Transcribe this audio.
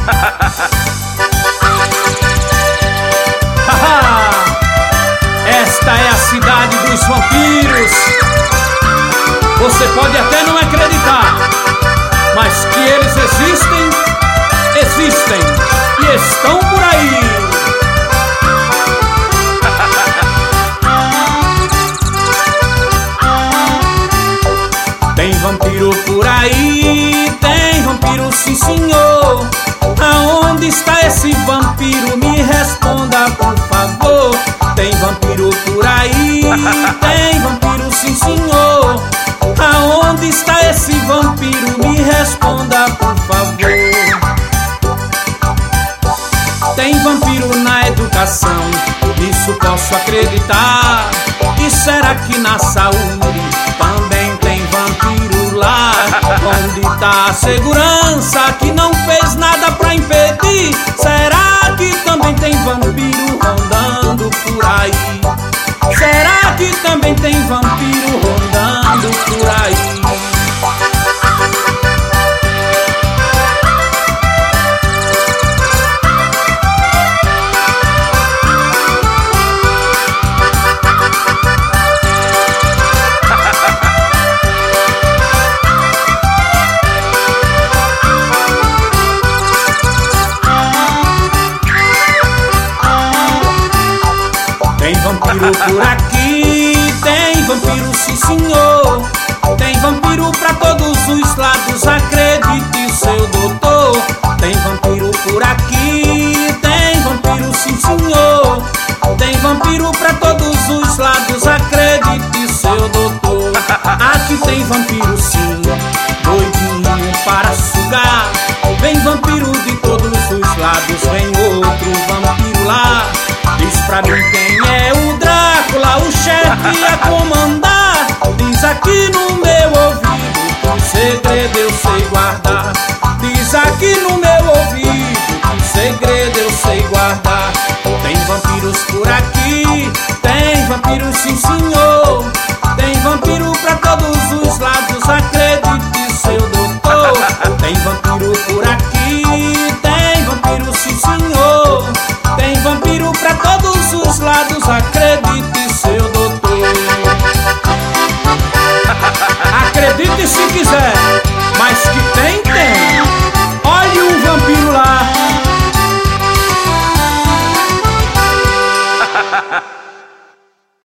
Esta é a cidade dos vampiros. Você pode até não acreditar, mas que eles existem, existem e estão por aí. Tem vampiro por aí, tem vampiro sim senhor. Aonde está esse vampiro? Me responda por favor. Tem vampiro por aí, tem vampiro sim senhor. Aonde está esse vampiro? Me responda por favor. Tem vampiro na educação, nisso posso acreditar. E será que na saúde também tem vampiro lá? Onde tá a segurança que não fez nada pra impedir? Será que também tem vampiro rondando por aí? Será que também tem vampiro rondando por aí? Tem vampiro por aqui, tem vampiro sim senhor. Tem vampiro pra todos os lados, acredite seu doutor. Tem vampiro por aqui, tem vampiro sim senhor. Tem vampiro pra todos os lados, acredite seu doutor. Aqui tem vampiro sim, doidinho para sugar. Vem vampiro de todos os lados, vem outro vampiro lá. Diz pra mim quem é o Drácula, o chefe a comandar. Diz aqui no meu ouvido que o segredo eu sei guardar. Diz aqui no meu ouvido que o segredo eu sei guardar. Tem vampiros por aqui, tem vampiros sim senhor. Tem vampiro pra todos os